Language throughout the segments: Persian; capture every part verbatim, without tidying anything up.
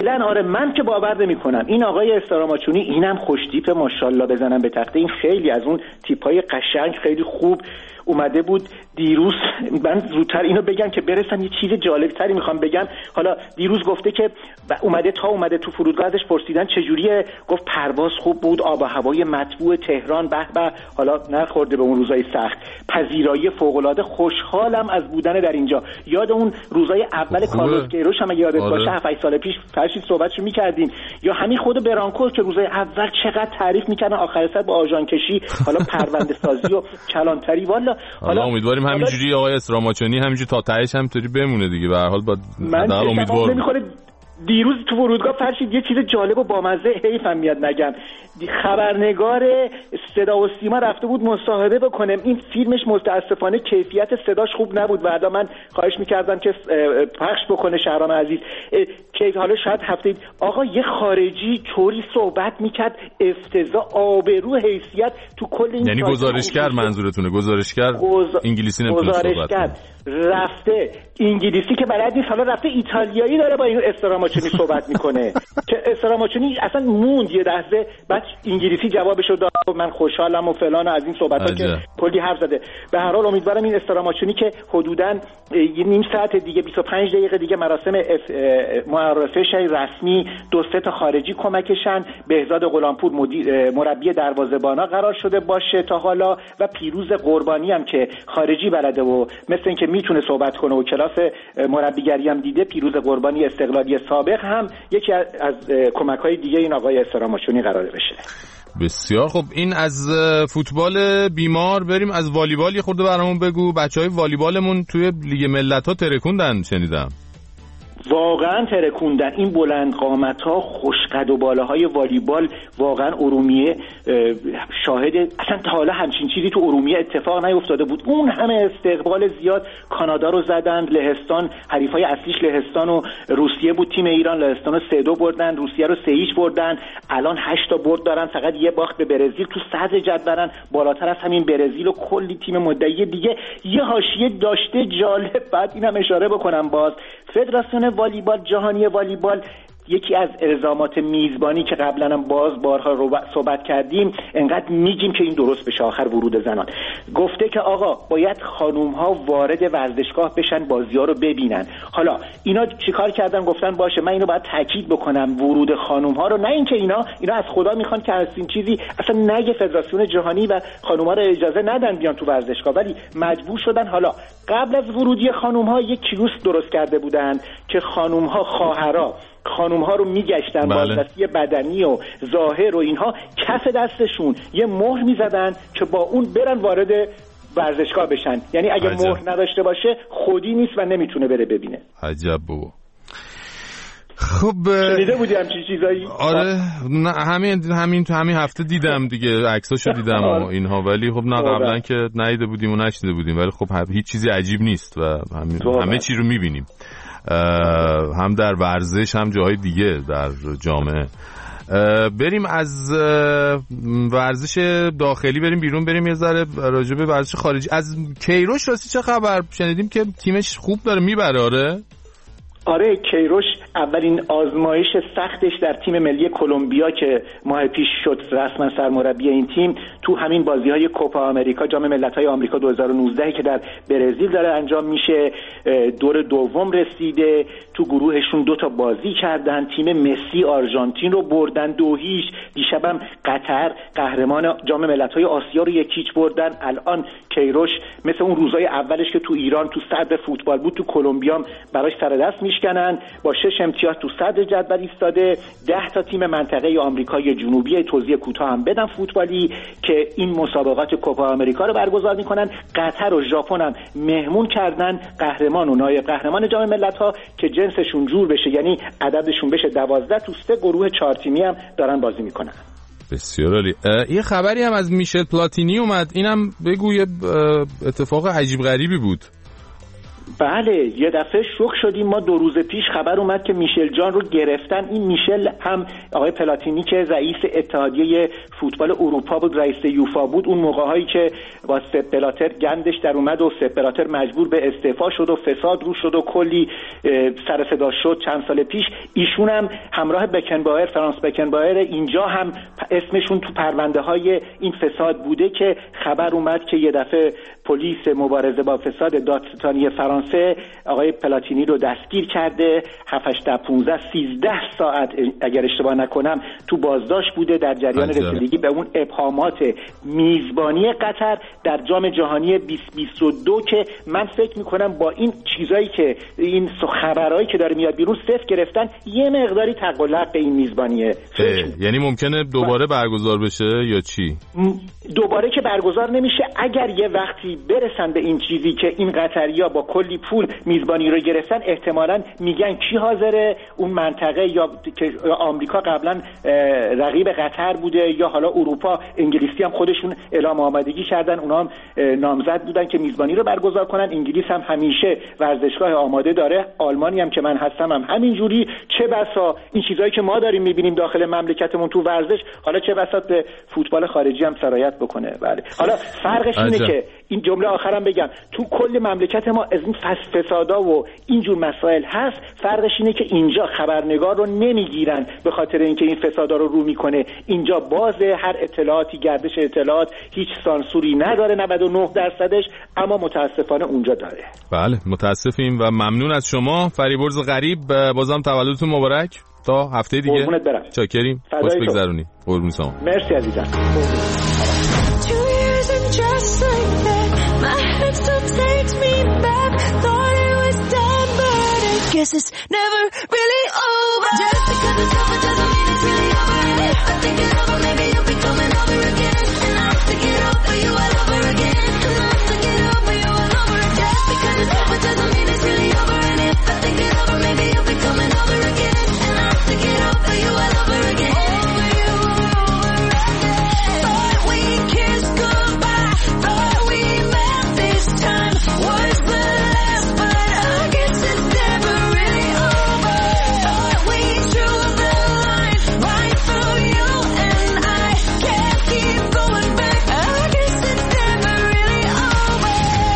کاملا. آره من که باور نمی‌کنم این آقای استراماچونی اینم خوشتیپ ماشاءالله بزنم به تخته، این خیلی از اون تیپ‌های قشنگ خیلی خوب اومده بود دیروز. من زودتر اینو بگم که برسم یه چیز جالب تری میخوام بگم. حالا دیروز گفته که اومده تا اومده تو فرودگاه ازش پرسیدن چجوریه، گفت پرواز خوب بود، آب و هوای مطبوع تهران به به، حالا نخورده به اون روزای سخت، پذیرایی فوق العاده، خوشحالم از بودن در اینجا. یاد اون روزای اول کارلوس کیروش هم اگه یادت باشه هفت هشت سال پیش فرشید صحبتشو می‌کردیم، یا همین خود برانکو که روزای اول چقدر تعریف می‌کردن، آخر سر با آژان کشی، حالا پرونده سازی و کلانتری. والا حالا امیدواریم همینجوری آقای استراماچونی همینجوری تا تهش همینطوری بمونه دیگه. به هر حال با حداقل امیدوارم. دیروز تو فرودگاه فرشید یه چیز جالب و بامزه، حیفم میاد نگم، خبرنگار صدا و سیما رفته بود مصاحبه بکنه، این فیلمش متاسفانه کیفیت صداش خوب نبود و من خواهش میکردم که پخش بکنه شهرام عزیز که حالا شاید هفته آقا یه خارجی طوری صحبت میکرد، افتضاح، آبرو، حیثیت تو کل این، یعنی گزارشگر منظورتونه؟ گزارشگر گز... انگلیسی نمیتونه صحبت کنه، رفته انگلیسی که بلد نیست، حالا رفته ایتالیایی داره با این استراماچونی صحبت میکنه که استراماچونی اصلا موند یه لحظه، بعد انگلیسی جوابشو داد من خوشحالم و فلان و از این صحبت‌ها که کلی حرف زده. به هر حال امیدوارم این استراماچونی که حدوداً یه نیم ساعت دیگه بیست و پنج دقیقه دیگه مراسم معرفی شای رسمی دو سه تا خارجی کمکشن، بهزاد غلامپور مدیر مربی دروازه‌بانا قرار شده باشه تا حالا و پیروز قربانی هم که خارجی بلده و مثل اینکه میتونه صحبت کنه و کلاس مربیگری هم دیده، پیروز قربانی استقلالی سابق هم یکی از کمک‌های دیگه این آقای استراماچونی قراره بشه. بسیار خب، این از فوتبال بیمار بریم از والیبال یه خورده برامون بگو. بچهای والیبالمون توی لیگ ملت‌ها ترکوندن شنیدم. واقعا ترکوندن این بلند قامت ها، خوشقد و بالاهای والیبال. واقعا ارومیه شاهد اصلا تا حالا همچین چیزی تو ارومیه اتفاق نیفتاده بود. اون همه استقبال زیاد، کانادا رو زدند، لهستان حریفای اصلیش لهستان و روسیه بود، تیم ایران لهستان رو سه دو بردن، روسیه رو سه هیچ بردن، الان هشت تا برد دارن، فقط یه باخت به برزیل، تو صدر جدولن، بالاتر از همین برزیل و کلی تیم مدعی دیگه. یه حاشیه داشته جالب، بعد اینم اشاره بکنم، باز فدراسیون والیبال جهانی والیبال یکی از الزامات میزبانی که قبلا هم باز بارها رو صحبت کردیم، انقدر میگیم که این درست بشه آخر ورود زنان، گفته که آقا باید خانوم ها وارد ورزشگاه بشن، بازی ها رو ببینن. حالا اینا چیکار کردن؟ گفتن باشه من اینو باید تاکید بکنم، ورود خانوم ها رو، نه اینکه اینا اینا از خدا میخوان که از این چیزی اصلا نگه فدراسیون جهانی و خانوم ها رو اجازه ندن بیان تو ورزشگاه، ولی مجبور شدن. حالا قبل از ورودی خانوم ها یک کیوس درست کرده بودن که خانوم ها، خواهرا خانوم ها رو میگشتن، بله. بازرسی بدنی و ظاهر و اینها، کف دستشون یه مهر میزدن که با اون برن وارد ورزشگاه بشن، یعنی اگه عجب. مهر نداشته باشه خودی نیست و نمیتونه بره ببینه. عجب بابا. خب شنیده بودی همچین چیزایی؟ آره نه همین همین تو همین هفته دیدم دیگه، عکساشو دیدم و اینها، ولی خب نه قبلا که ندیده بودیم و نشنیده بودیم، ولی خب هیچ چیزی عجیب نیست و همه, همه چی رو میبینیم، هم در ورزش هم جاهای دیگه در جامعه. بریم از ورزش داخلی بریم بیرون، بریم یه ذره راجع به ورزش خارجی. از کیروش راستی چه خبر؟ شنیدیم که تیمش خوب داره میبره. آره آره کیروش اولین آزمایش سختش در تیم ملی کلمبیا که ماه پیش شد رسما سرمربی این تیم، تو همین بازی‌های کوپا آمریکا، جام ملت‌های آمریکا دو هزار و نوزده که در برزیل داره انجام میشه، دور دوم رسیده. تو گروهشون دو تا بازی کردن، تیم مسی آرژانتین رو بردن دو هیچ، دیشبم قطر قهرمان جام ملت‌های آسیا رو یک هیچ بردن. الان کیروش مثل اون روزای اولش که تو ایران تو صدر فوتبال بود، تو کلمبیا براش سر دست میشکنن، با شش امتیاز تو صدر جدول ایستاده. ده تا تیم منطقه آمریکای جنوبی، توضیح کوتاه هم بدم فوتبالی، که این مسابقات کوپا آمریکا رو برگزار میکنن. قطر و ژاپن هم مهمون کردن قهرمان و نایب قهرمان جام ملت‌ها که جنسشون جور بشه، یعنی عددشون بشه دوازده، تو سه گروه چهار تیمی هم دارن بازی میکنن. بسیار عالی. یه خبری هم از میشل پلاتینی اومد، اینم بگو، یه اتفاق عجیب غریبی بود. بله یه دفعه شوک شدیم ما. دو روز پیش خبر اومد که میشل جان رو گرفتن. این میشل هم آقای پلاتینی که رئیس اتحادیه فوتبال اروپا بود، رئیس یوفا بود، اون موقع‌هایی که با سپ بلاتر گندش در اومد و سپ بلاتر مجبور به استعفا شد و فساد رو شد و کلی سر صدا شد چند سال پیش، ایشون هم همراه بکنبایر، فرانس بکنبایر، اینجا هم اسمشون تو پرونده های این فساد بوده که خبر اومد که یه دفعه پلیس مبارزه با فساد دادستانی فرانسه آقای پلاتینی رو دستگیر کرده. هفت هشت پانزده سیزده ساعت اگر اشتباه نکنم تو بازداشت بوده در جریان رسیدگی به اون ابهامات میزبانی قطر در جام جهانی بیست بیست و دو که من فکر میکنم با این چیزایی که این خبرایی که داره میاد بیرون صفر گرفتن یه مقداری تقلق به این میزبانیه. یعنی ممکنه دوباره برگزار بشه یا چی؟ دوباره که برگزار نمیشه. اگر یه وقتی برسن به این چیزی که این قطریا با کلی پول میزبانی رو گرفتن، احتمالاً میگن کی حاضره اون منطقه، یا که آمریکا قبلا رقیب قطر بوده یا حالا اروپا، انگلیسی هم خودشون اعلام آمادگی کردن، اونها هم نامزد بودن که میزبانی رو برگزار کنن. انگلیس هم همیشه ورزشگاه آماده داره، آلمانی هم که من هستم هم همینجوری. چه بسا این چیزایی که ما داریم میبینیم داخل مملکتمون تو ورزش، حالا چه بسا به فوتبال خارجی هم سرایت بکنه. بله حالا فرقش اینه که این جمله آخرم بگم، تو کل مملکت ما از این فسادا و اینجور مسائل هست. فرقش اینه که اینجا خبرنگار رو نمیگیرن به خاطر اینکه این فسادا رو رو میکنه. اینجا بازه، هر اطلاعاتی، گردش اطلاعات هیچ سانسوری نداره، نود و نه درصدش، اما متاسفانه اونجا داره. بله متاسفیم و ممنون از شما. فریبرز غریب، بازم تولدتون مبارک. تا هفته دیگه چاکریم. خوش بگذرونی. قربون شما. مرسی عزیزم. Just like that, my head still takes me back. Thought it was done, but I guess it's never really over. Just because it's over doesn't mean it's really over. And if I think it over, maybe you'll be coming over again. And I'll think it over you all over again. And I'll think it over you all over again. Just because it's over doesn't mean it's really over. And if I think it over, maybe you'll be coming over again. And I'll think it over you all over again. Over you all over again. But we kissed goodbye. Thought we met this time. Words were left, but I guess it's never really over. Thought we drew the line right through you and I. Can't keep going back. I guess it's never really over.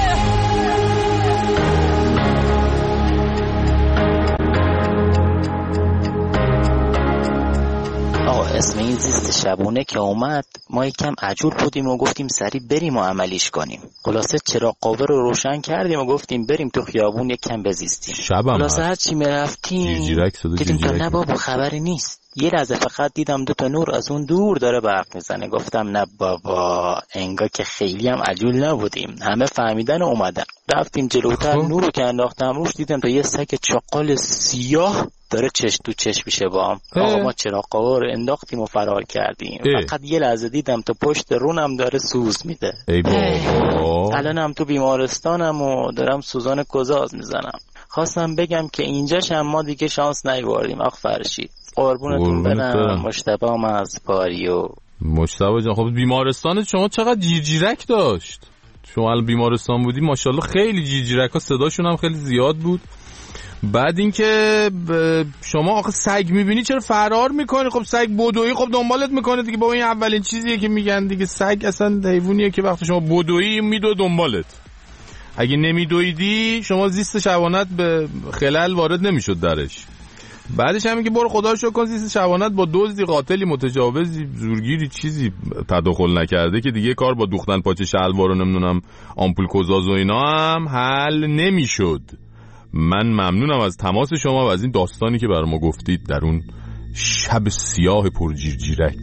آقا اسم این زیست شبونه که اومد ما یکم عجول بودیم و گفتیم سریع بریم و عملیش کنیم. خلاصه چراغ قوه رو روشن کردیم و گفتیم بریم تو خیابون یکم بزیستیم. خلاصه هر چی میرفتیم دیدیم تا نه بابا خبری نیست. یه لحظه فقط دیدم دو تا نور از اون دور داره برق میزنه. گفتم نه بابا، انگار که خیلی هم عجول نبودیم، همه فهمیدن و اومدن. رفتیم جلوتر، نور رو که انداختم روش دیدم تا یه سگ چاقال سیاه داره چش تو چش میشه با هم. آقا ما چراغ قوه رو انداختیم و فرار کردیم. اه. فقط یه لحظه دیدم تا پشت رونم داره سوز میده. ای بابا، الانم تو بیمارستانم و دارم سوزان گزاز میزنم. خواستم بگم که اینجاش هم ما دیگه شانس نیاوردیم. آخ فرشید قربونتون برم. مجتبام از پاریو. مجتبا جان، خب بیمارستان شما چقدر جیرجیرک داشت؟ شما الان بیمارستان بودی ماشاءالله خیلی جیرجیرک ها، صداشون هم خیلی زیاد بود. بعد اینکه شما آخه سگ میبینی چرا فرار میکنی؟ خب سگ بدویی خب دنبالت میکنه دیگه. بابا این اولین چیزیه که میگن دیگه، سگ اصلا حیوانیه که وقتی شما بدویی میدو دنبالت. اگه نمیدویدی شما زیست شبانت به خلل وارد نمیشد درش. بعدش هم که برو خدا رو شکر کن زیست شبانت با دزدی، قاتلی، متجاوزی، زورگیری چیزی تداخل نکرده که دیگه کار با دوختن پاچه شلوار و نمیدونم آمپول کوزاز و اینا هم حل نمیشد. من ممنونم از تماس شما و از این داستانی که برای ما گفتید در اون شب سیاه پرجیرجیرک.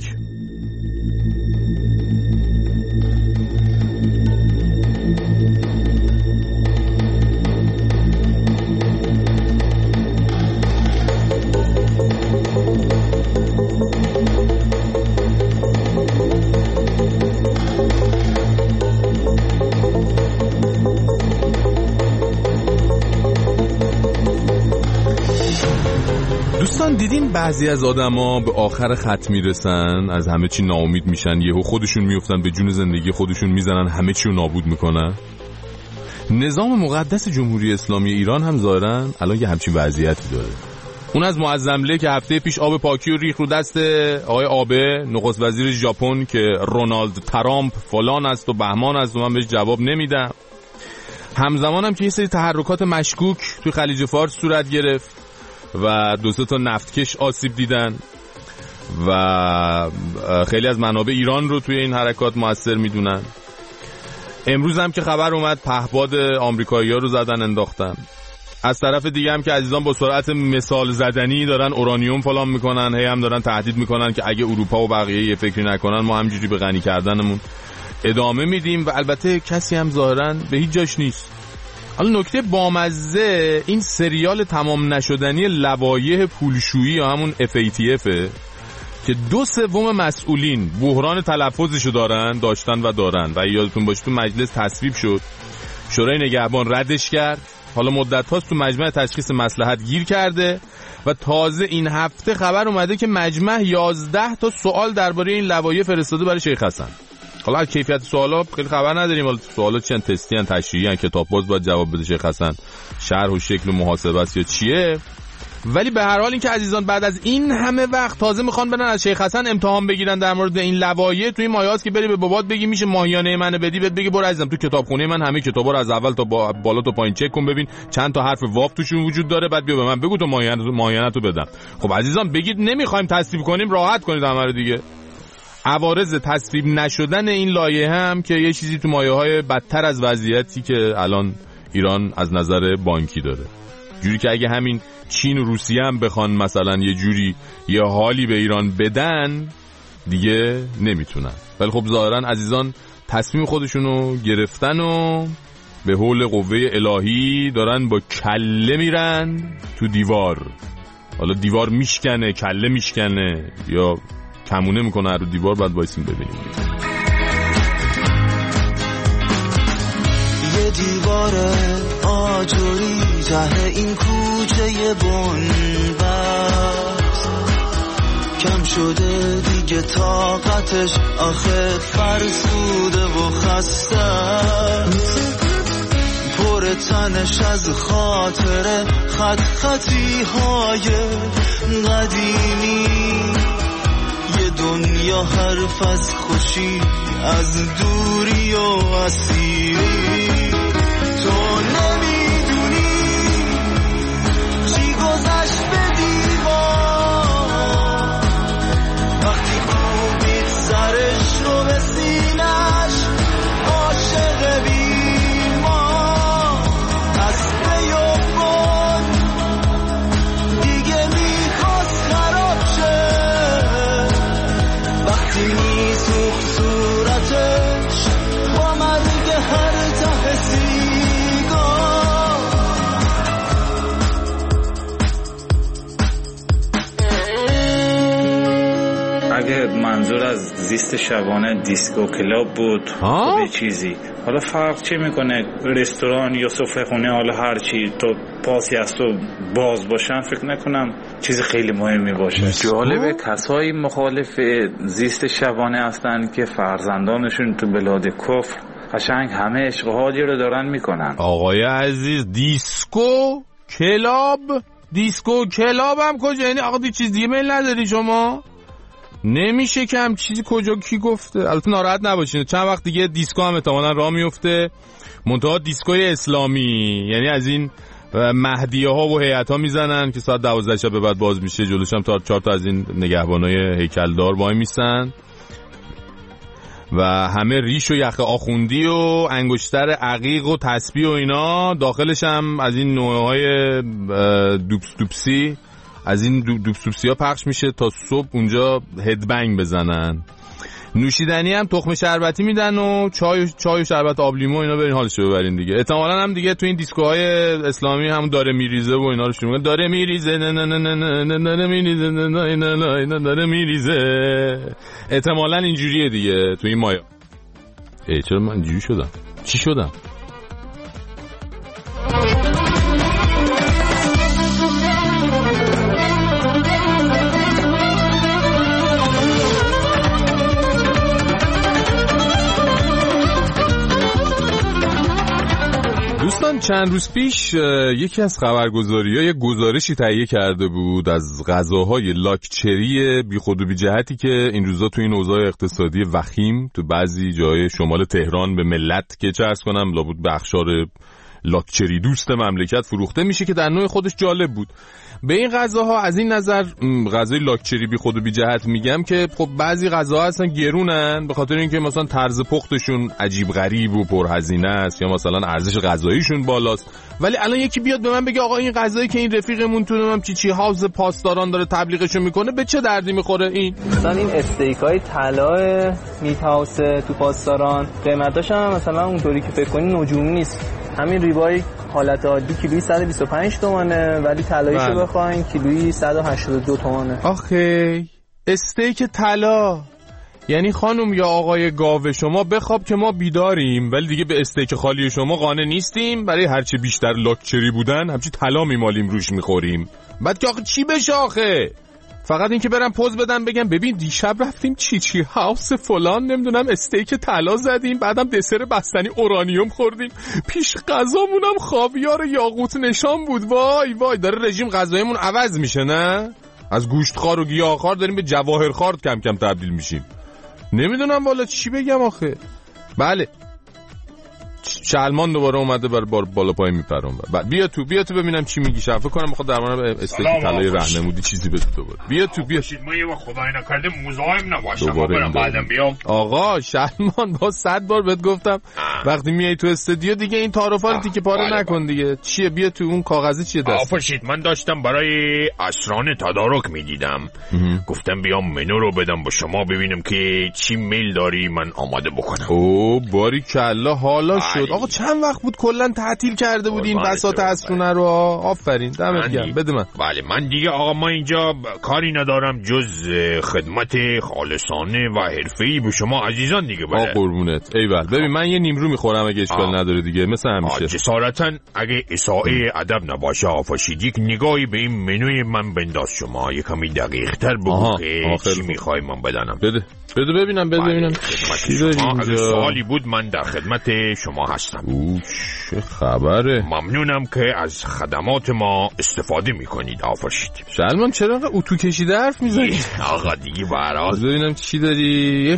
دوستان دیدین بعضی از آدما به آخر خط میرسن، از همه چی ناامید میشن، یهو خودشون میافتن به جون زندگی خودشون، میزنن همه چی رو نابود میکنن. نظام مقدس جمهوری اسلامی ایران هم ظاهراً الان یه همچین وضعیتی داره. اون از معظمله که هفته پیش آب پاکی رو ریخ رو دست آقای آبه نخست وزیر ژاپن که رونالد ترامپ فلان است و بهمان است و من بهش جواب نمیدم. همزمان هم که یه سری تحرکات مشکوک توی خلیج فارس صورت گرفت و دو سه تا نفتکش آسیب دیدن و خیلی از منابع ایران رو توی این حرکات مؤثر میدونن. امروز هم که خبر اومد پهپاد آمریکایی‌ها رو زدن انداختن. از طرف دیگه هم که عزیزان با سرعت مثال زدنی دارن اورانیوم فلان میکنن، هی هم دارن تهدید میکنن که اگه اروپا و بقیه یه فکری نکنن ما همجوری به غنی کردنمون ادامه میدیم و البته کسی هم ظاهرا به هیچ جاش نیست. حالا نکته بامزه این سریال تمام نشدنی لوایح پولشویی یا همون اف ای تی اف که دو سوم مسئولین بحران تلفظشو دارن داشتن و دارن و یادتون باشه تو مجلس تصویب شد، شورای نگهبان ردش کرد، حالا مدت هاست تو مجمع تشخیص مصلحت گیر کرده و تازه این هفته خبر اومده که مجمع یازده تا سوال درباره این لوایح فرستاده برای شیخ حسن. حالا از کیفیت سوالا خیلی خبر نداریم، حالا سوالا چند تستی ان تشریحی ان کتاب باز باید جواب بده شیخ حسن، شرح و شکل و محاسبه است یا چیه. ولی به هر حال این که عزیزان بعد از این همه وقت تازه میخوان برن از شیخ حسن امتحان بگیرن در مورد این لوایح، تو این مایه‌است که بری به بابات بگی میشه ماهیانه منو بدی، بهت بگی برو عزیزم تو کتابخونه من همه کتابا رو از اول تا با... بالا تا پایین چک کن ببین چند تا حرف واو توشون وجود داره، بعد بیا به من بگو تو ماهیانه ماهیانه تو بدم. خب عزیزان بگید نمیخوایم تصویب کنیم، راحت کنید همه رو دیگه. عوارض تصویب نشدن این لایحه هم که یه چیزی تو مایه‌های بدتر از وضعیتی که الان ایران از نظر بانکی داره، جوری که اگه همین چین و روسیه هم بخوان مثلا یه جوری یه حالی به ایران بدن دیگه نمیتونن. ولی خب ظاهرا عزیزان تصمیم خودشونو گرفتن و به حول قوه الهی دارن با کله میرن تو دیوار. حالا دیوار میشکنه کله میشکنه یا کمونه میکنه رو دیوار، بعد وایسیم ببینیم. یه دیوار آجوری ته این کوچه بنبست کم شده دیگه طاقتش، آخه فرسوده و خسته پر تنش از خاطره خط خطی های قدیمی، یه دنیا حرف از خوشی از دوری و اسیری. تو نمیدونی چی گذشت به دیوار وقتی کوبید سرش رو به سینش، عاشق بیمار از بیابان دیگه میخواست خراب شه، وقتی میسوخت صورتش با مرگ هر ته سیگار. اگه منظور از زیست شبانه دیسکو کلاب بود به چیزی، حالا فرق چه میکنه رستوران یا سفره خونه، حالا هر چی تو پاسی از تو باز باشن فکر نکنم چیز خیلی مهمی باشه. جالبه کسایی مخالف زیست شبانه هستن که فرزندانشون تو بلاد کفر قشنگ همه عشق و حاجی رو دارن میکنن. آقای عزیز دیسکو کلاب، دیسکو کلاب هم کجا؟ یعنی آقا دی چیز دیگه میل نداری شما؟ نمیشه که هم چیزی کجا کی گفته؟ البته ناراحت نباشین چند وقت دیگه دیسکو هم احتمالاً راه میفته، منتها دیسکوی اسلامی، یعنی از این مهدیه ها و هیئت ها میزنن که ساعت دوازده شب به بعد باز میشه، جلوش هم تا چهار تا از این نگهبانای هیکلدار وای میسن و همه ریش و یخ آخوندی و انگشتر عقیق و تسبیح و اینا، داخلش هم از این نوعهای دوبس دوبسی از این دوبس دوبسی ها پخش میشه تا صبح اونجا هدبنگ بزنن. نوشیدنی هم تخم شربتی میدن و چای چای و شربت آب لیمو اینا، برین حالشو ببرین دیگه. احتمالاً هم دیگه تو این دیسکوهای اسلامی هم داره میریزه و اینا رو شروع میکنن، داره میریزه نه نه نه نه نه داره میریزه نه نه نه نه داره میریزه. احتمالاً اینجوریه دیگه تو این مایا. ای چرا من اینجوری شدم؟ چی شدم؟ چند روز پیش یکی از خبرگزاری‌ها یک گزارشی تهیه کرده بود از غذاهای لاکچری بیخود و بی جهتی که این روزا تو این اوضاع اقتصادی وخیم تو بعضی جای شمال تهران به ملت که چه عرض کنم لابد بخشار لاکچری دوست مملکت فروخته میشه که در نوع خودش جالب بود. به این غذاها از این نظر غذای لاکچری بی خود و بی جهت میگم که خب بعضی غذاها اصلا گرونن به خاطر اینکه مثلا طرز پختشون عجیب غریب و پرهزینه است یا مثلا ارزش غذاییشون بالاست، ولی الان یکی بیاد به من بگه آقا این غذایی که این رفیقمون تو نمیدونم چی چی هاوس پاسداران داره تبلیغشو میکنه به چه دردی میخوره؟ این مثلا این استیکای طلا میت هاوس تو پاسداران قیمتاش هم مثلا اونطوری که فکر کنی نجومی نیست. همین ریبای حالت عادی کیلویی صد و بیست و پنج تومانه ولی طلاییشو بخواین کیلویی صد و هشتاد و دو تومانه. آخه استیک طلا یعنی خانم یا آقای گاو شما بخواب که ما بیداریم ولی دیگه به استیک خالی شما قانع نیستیم، برای هرچی بیشتر لاکچری بودن همچی طلا میمالیم روش میخوریم. بعد که آخه چی بشه آخه؟ فقط این که برم پوز بدم بگم ببین دیشب رفتیم چی چی هاوس فلان نمیدونم استیک طلا زدیم بعدم دسر بستنی اورانیوم خوردیم پیش غذامونم خاویار یاقوت نشان بود. وای وای داره رژیم غذایمون عوض میشه نه؟ از گوشتخوار و گیاهخوار داریم به جواهرخوار کم کم تبدیل میشیم. نمیدونم والا چی بگم آخه. بله شلمان دوباره اومده بر بار بالا پای میپرم. بیا تو بیا تو ببینم چی میگی. شفا کنم میخواد در مورد استیک طلای راهنمودی چیزی بده دوباره. بیا تو بیا. ما یه وقت خدای نکرده مزاحم نباشم برام بعدم بیام. آقا شلمان با صد بار بهت گفتم وقتی میای تو استودیو دیگه این تعارفا رو تیکه پاره نکن دیگه. چیه بیا تو اون کاغذی چیه دست؟ آفرشید من داشتم برای اسران تدارک میدیدم. گفتم بیام منو رو بدم با شما ببینم که چی میل داری من آماده بکنم. او باریکلا حالا شد. آقا چند وقت بود کلا تعطیل کرده بود این بساط اسرونه رو. آفرین دمت گرم. بده من. بله من دیگه آقا ما اینجا کاری ندارم جز خدمت خالصانه و حرفه‌ای به شما عزیزان دیگه. بله آقا قربونت. ایول ببین من یه نیمرو میخورم اگه اشکال نداره دیگه مثل همیشه. جسارتاً اگه اساءه ادب نباشه آفاشید یک نگاهی به این منوی من بنداز شما یه کمی دقیق‌تر بگو که چی میخوای من بدنم. بده بده ببینم بده ببینم چی داری اینجا. سوالی بود من در خدمت شما هستم. اوه چه خبره. ممنونم که از خدمات ما استفاده میکنید آفرشید. شلمان چرا انقدر اتو کشیده حرف میزنی؟ آقا دیگه برات ببینم چی داری.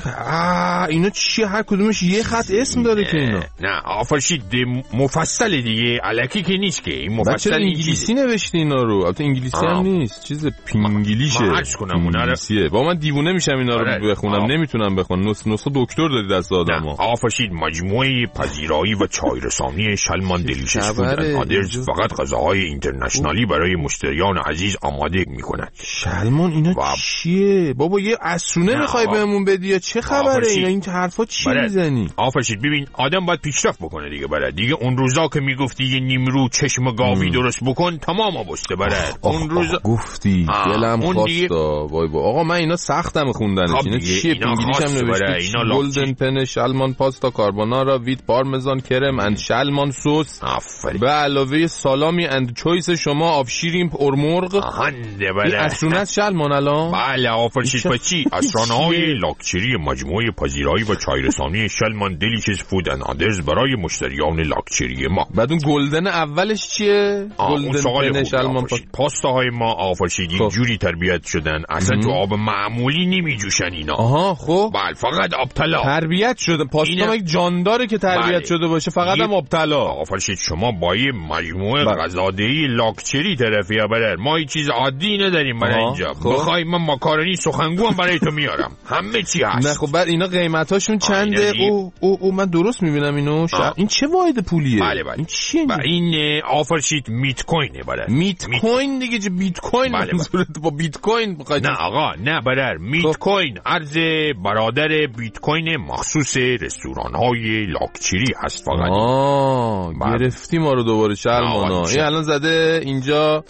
آ اینا چیه هر کدومش یه خط اسم داره که اینا. نه آفرشید مفصل دیگه الکی که نیست که این مفصل انگلیسی نوشته اینا رو. البته انگلیسی هم نیست چیز پینگلیشه. من عرض کنم اونا رو با من دیوونه میشم اینا رو بخونم نمیتونم بخونم. نسخه نسخه دکتر دادی دست آدمو. آفرشید مجموعه پذیرایی و چای رسانی شلمان دلیشس فود اند آدرز فقط غذاهای اینترنشنالی برای مشتریان عزیز آماده میکند. شلمان اینا و... چیه بابا یه اسرونه میخوای بهمون بدی یا چه خبره اینا این حرفا چی میزنی؟ آفرشید ببین آدم باید پیشرفت بکنه دیگه. برای دیگه اون روزا که میگفتی یه نیمرو چشم گاوی درست بکن تمام آبسته. برای اون روزا گفتی دلم خواستا. وای وای آقا من اینا سختم خوندنش. اینا چیه؟ انگلیسی هم نوشته گلدن پن شلمان پاستا کاربونارا ویت پارمزان کرم اند شلمان سس به علاوه سالامی اند چویس شما آب شیرینپ اور مرغ. هنده بله این اسرونه است شلمان الان؟ بله آفرشید بچی اسرانه های لاکچری مجموعه پذیرایی و چایرسانی شلمان دلیشس فود اند آدرز برای مشتریان لاکچری ما. بعد اون گلدن اولش چیه؟ گلدن پن شلمان پاستاهای ما آفرشید یک جوری تربیت شدن اصلا تو آب معمولی نمی جوشن اینا. آها خب بله فقط آب طلا تربیت شده. پاستا یک جانداره که تربیت بله. شده باشه فقط هم آب طلا. آفرشید شما با یه مجموعه غذادهی لاکچری طرفی برای ما هیچ چیز عادی نداریم برای اینجا. خب. بخوای من ماکارونی سخنگو هم برای تو میارم. همه چی هست. نه خب بعد اینا قیمتاشون چنده؟ او او او من درست میبینم اینو. این چه واحد پولیه؟ بله بله. این چیه؟ این آفرشید میت کوینه برای. میت کوین دیگه چه بیت کوین بله منظورت با بیت کوین بخوای؟ نه آقا نه برای میت کوین ارز برادر بیت کوین مخصوص رستوران‌های لاکچری هست فقط. آه گرفتی ما رو دوباره شلمانا. این الان زده اینجا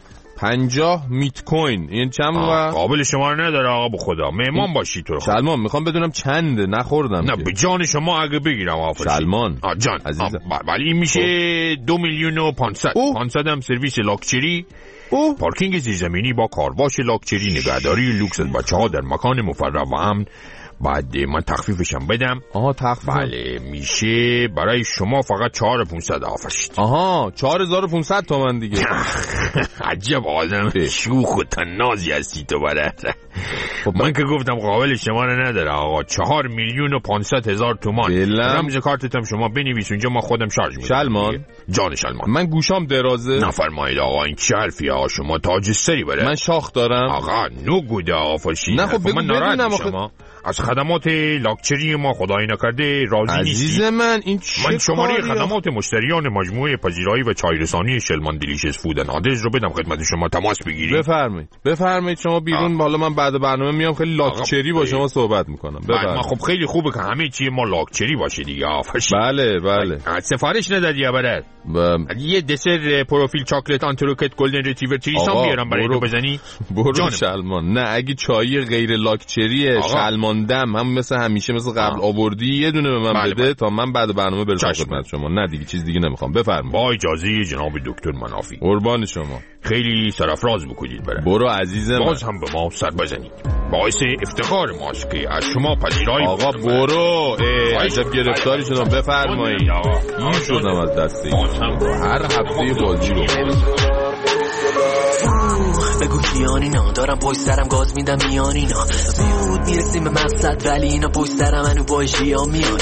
پنجاه میت کوین. این چند و قابل شما رو نداره آقا به خدا مهمان باشی تو. سلمان میخوام بدونم چنده نخوردم. نه به جان شما اگه بگیرم آفرشید. سلمان آ جان عزیزم. ولی این میشه دو میلیون و پانصد. پانصد هم سرویس لاکچری. او پارکینگ زیرزمینی با کارواش لاکچری نگهداری لوکس از بچه‌ها در مکان مفرح و امن بعد من تخفیفشم بدم. آها تخفیف. بله میشه برای شما فقط چهار هزار و پانصد آفرشید. آها چهار هزار و پانصد تومن دیگه. عجب آدم شوخ و طنازی هستی تو برات. خب من که گفتم قابل شما رو نداره آقا. چهار میلیون و پانصد هزار تومان. رمز کارتتم شما بنویس اونجا، ما خودم شارژ میدم. شلمان جان شلمان، من گوشام درازه. نفرمایید آقا، این چه حرفی آقا؟ شما تاج سری بره. من شاخ دارم آقا. نو گوده آفرشید. نه خب من ناراحت میشم از خدمات لاکچری ما، خدای نکرده راضی نیستی؟ عزیز من این چه من شماره کاریه؟ خدمات مشتریان مجموعه پذیرایی و چایرسانی شلمان دیلیشس فود اند آدرس رو بدم خدمت شما تماس بگیرید. بفرمایید بفرمایید شما بیرون. حالا من بعد برنامه میام خیلی لاکچری با شما صحبت میکنم. بفرمایید. خب خیلی خوبه که همه چی ما لاکچری باشه دیگه آفرشید. بله بله. سفارش ندادی برات؟ یه دسر پروفیل چاکلت آنتروکت گلدن ریتریور تریسام بیارم برای تو بزنی؟ برو شلمان. نه اگه چای غیر لاکچریه شلمان دم هم مثل همیشه مثل قبل آوردی یه دونه به من بله بده بله. تا من بعد برنامه برسم خدمت شما. نه دیگه چیز دیگه نمیخوام. بفرمایید. با اجازه جناب دکتر منافی. قربان شما. خیلی سرافراز بکنید برای. برو عزیزم. باز هم به ما سر بزنید. باعث افتخار ماست که از شما پذیرایی. آقا برو. عجب گرفتاری شدم. بفرمایید. این شدم از دست این. هر هفته بازی رو بگو کیان اینا، دارم پشت سرم گاز میدم میان اینا، زیود میرسیم به مقصد ولی اینا پشت سرم منو با ژیا میان،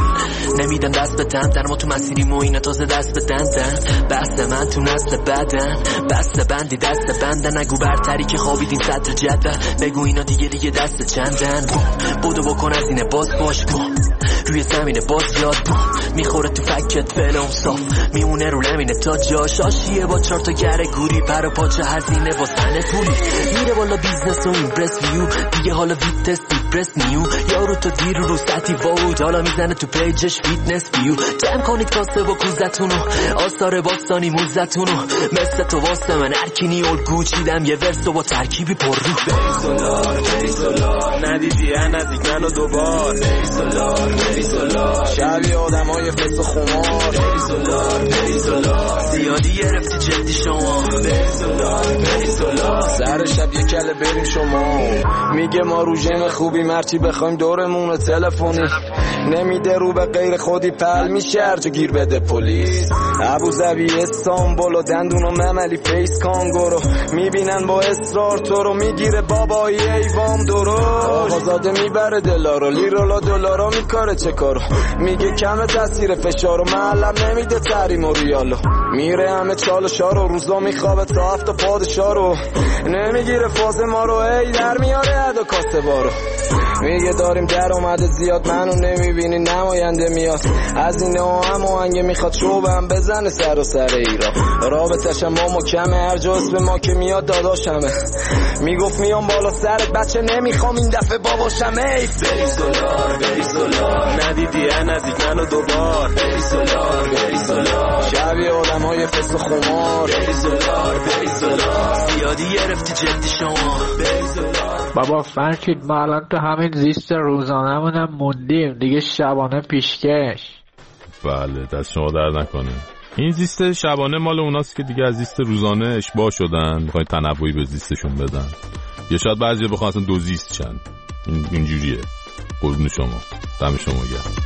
نمیدم دست بدم در ما تو مسیریم و اینا تازه دست بدن، بست من تو نسل بدن، بست بندی دست بندن، نگو برتری که خوابیدیم صدر جدول، بگو اینا دیگه دیگه دست چندن، بودو بکن از اینه باز باش کن روی زمین باز یاد کن، میخوره تو فکت فلم صاف میمونه رو نمینه تا جا شاشیه با چار تا گره گوری پر و پاچه هزینه با سنه پولی میره بالا بیزنس و این برس ویو دیگه حالا ویتس دیپرس نیو یارو تو دیر رو سطی وود حالا میزنه تو پیجش فیتنس ویو جمع کنید کاسه با کوزتونو آستار باستانی موزتونو مثل تو واسه من ارکینی الگو چیدم یه ورس با ترکیبی پر رو بریسولار بریسولار ندیدی نزدیک منو دوبار بریسولار بریسولار شبیه آدم های فس و خمار بریسولار بریسولار زیادی گرفتی جدی شما بریسولار بریسولار سر شب یه کله بریم شما میگه ما رو جمع خوبی مرچی بخوایم دورمون تلفنی نمیده رو به غیر خودی پل میشه هرجا گیر بده پلیس ابوظبی استانبول و دندون و مملی فیس کانگورو میبینن با اصرار تو رو میگیره بابایی ایوام درست آقازاده میبره دلارو لیرولا دلارا میکاره چه کارو میگه کم تاثیر فشارو معلم نمیده تریم و ریالو میره همه چال شارو روزا میخوابه تا هفته پادشا رو نمیگیره فاز ما رو ای در میاره ادا کاسه بارو میگه داریم در اومده زیاد منو نمیبینی نماینده میاد از این هم آهنگه میخواد شوبم بزنه سر و سر ایران رابطش هم ما کمه هر جا اسم ما که میاد داداشمه میگفت میام بالا سرت بچه نمیخوام این دفعه باباشم ای بریسولار بریسولار ندیدی نزدیک منو دوبار بریسولار بریسولار شبیه آدم های فس و خمار بریسولار بریسولار زیادی گرفتی جدی شما بریسولار بابا فرشید ما الان تو همین زیست روزانه هم موندیم دیگه شبانه پیشکش. بله دست شما در نکنه. این زیست شبانه مال اوناست که دیگه از زیست روزانه اشباع شدن میخواین تنوعی به زیستشون بدن یا شاید بعضی بخوان اصلا دو زیست چند این اینجوریه. قربون شما دم شما گرم.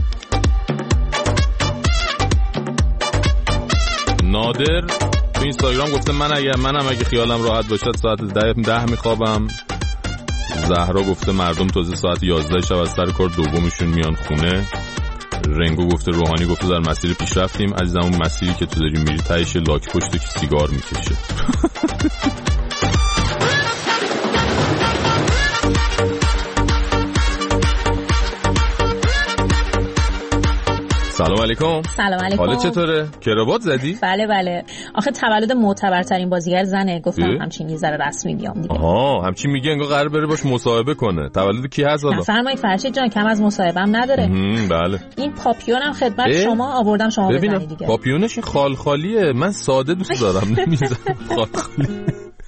نادر تو اینستاگرام گفته من اگه منم اگه خیالم راحت باشه ساعت ده ده میخوابم. زهرا گفته مردم تازه ساعت یازده شب از سر کار دومشون میان خونه. رنگو گفته روحانی گفته در مسیر پیش رفتیم عزیزم اون مسیری که تو داری میری تهش لاک پشته که سیگار میکشه. سلام علیکم. سلام علیکم. حالا چطوره؟ کراوات زدی؟ بله بله. آخه تولد معتبرترین بازیگر زنه گفتم همچین یه ذره رسمی بیام دیگه. آها همچین میگه انگار قرار بره باش مصاحبه کنه. تولد کی هست حالا؟ فرمایید فرشید جان کم از مصاحبه هم نداره. بله. این پاپیونم خدمت شما آوردم شما بزنید دیگه. پاپیونش این خال خالیه. من ساده دوست دارم نمیذارم خال خالی.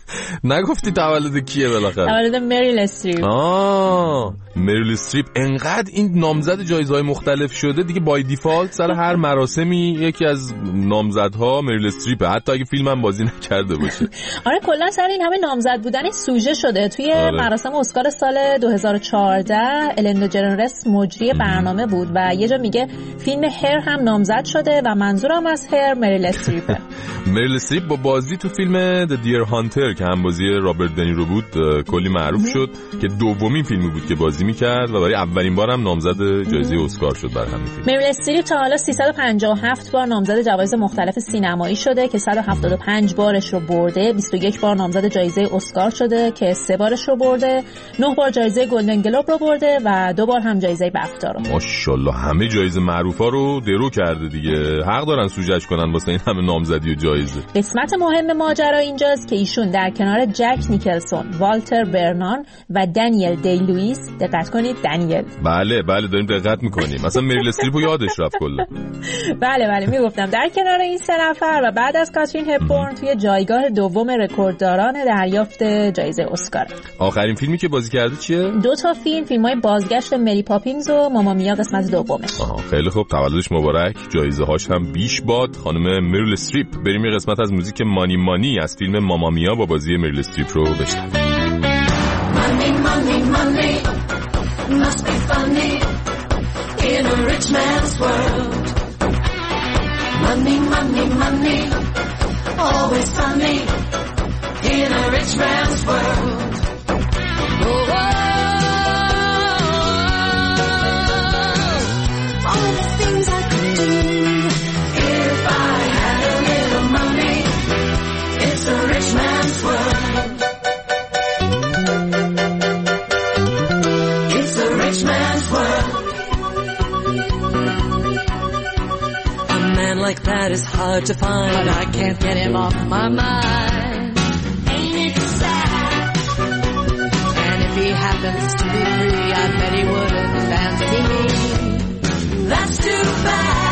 نگفتی تولد کیه بالاخره؟ تولد مریل استریپ. آه مریل استریپ. انقدر این نامزد جایزه‌های مختلف شده دیگه، بای دیفالت سر هر مراسمی یکی از نامزدها مریل استریپ، حتی اگه فیلمم بازی نکرده باشه. آره کلا سر این همه نامزد بودن سوژه شده. توی آره. مراسم اسکار سال دو هزار و چهارده الن دژنرس مجری برنامه بود و یه جا میگه فیلم هر هم نامزد شده و منظورم از هر مریل استریپه. مریل استریپ با بازی تو فیلم The Deer Hunter که هم بازی رابرت دنیرو بود کلی معروف شد که دومین فیلمی بود که بازی میکرد و برای اولین بار هم نامزد جایزه اسکار شد برای همین فیلم. مریل استریپ تا حالا سیصد و پنجاه و هفت بار نامزد جوایز مختلف سینمایی شده که صد و هفتاد و پنج بارش رو برده، بیست و یک بار نامزد جایزه اسکار شده که سه بارش رو برده، نه بار جایزه گلدن گلوب رو برده و دو بار هم جایزه بفتا رو. ماشاءالله همه جایزه معروفا رو درو کرده دیگه. حق دارن سوجش کنن واسه این همه نامزدی و جایزه. قسمت مهم ماجرا اینجاست که ایشون در کنار جک نیکلسون، والتر برنان و دنیل دی لوئیس، دقت کنید دنیل. بله بله داریم دقت میکنیم. مثلا مریل استریپو یادش رفت کلا. بله بله میگفتم در کنار این سه نفر و بعد از کاترین هپبورن توی جایگاه دوم رکوردداران دریافت جایزه اسکار. آخرین فیلمی که بازی کرده چیه؟ دو تا فیلم، فیلم‌های بازگشت مری پاپینز و ماما میا قسمت دومه. آها خیلی خوب، تولدش مبارک، جایزه هاش هم بیش باد خانم مریل استریپ. بریم یه قسمت از موزیک مانی مانی از فیلم ماما میا با بازی مریل استریپ رو بشنویم. Money, money, money, must be funny in a rich man's world. Money, money, money, always funny in a rich man's world. Oh, oh, all the things I could do if I had a little money. It's a rich man's world. It's a rich man's world. A man like that is hard to find, but I can't get him off my mind. Ain't it sad? And if he happens to be free, I bet he wouldn't fancy me. That's too bad.